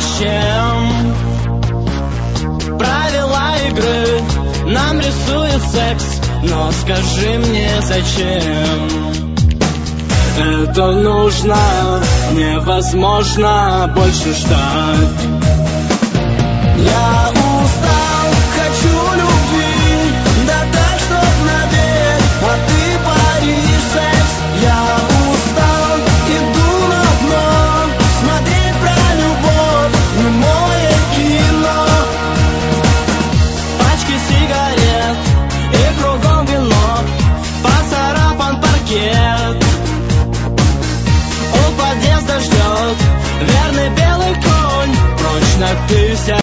чем. Правила игры нам рисует секс, но скажи мне, зачем? Это нужно, невозможно больше ждать.